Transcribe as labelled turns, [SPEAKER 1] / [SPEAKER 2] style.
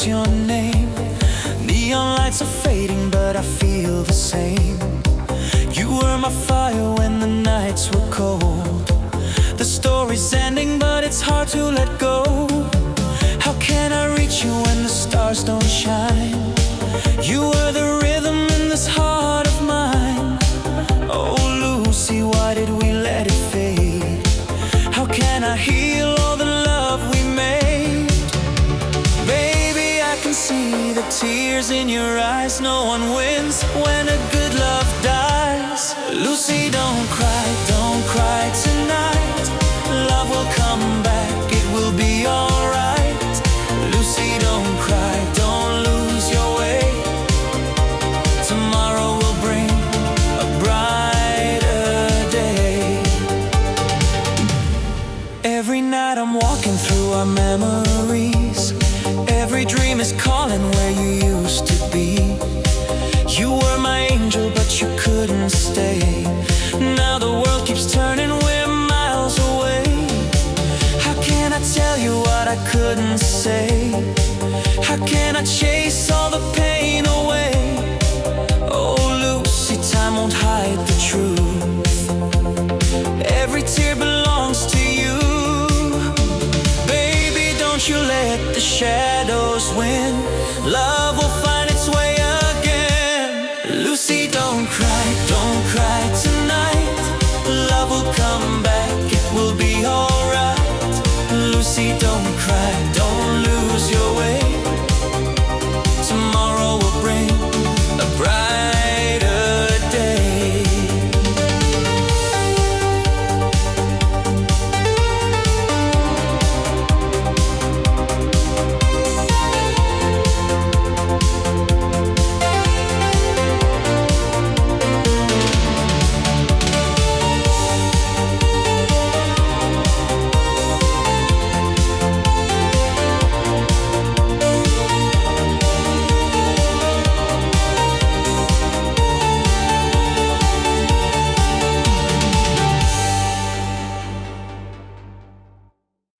[SPEAKER 1] knows your name. Neon lights are fading, but I feel the same. You were my fire when the nights were cold. The story's ending, but it's hard to let go. How can I reach you when the stars don't shine? You were the rhythm in this heart of mine. Oh Lucy, why did we let it fade? How can I heal all the love we made? Baby, I can see the tears in your eyes. No one wins when a good love dies. Lucy, don't cry tonight. Love will come back, it will be alright. Lucy, don't cry, don't lose your way. Tomorrow will bring a brighter day. Every night I'm walking through our memories. Every dream is calling where you used to be. You were my angel, but you couldn't stay. Now the world keeps turning, we're miles away. How can I tell you what I couldn't say? How can I chase all the pain away? Oh Lucy, time won't hide the truth. Every tear belongs to you. Baby, don't you let the shadows win. Love will find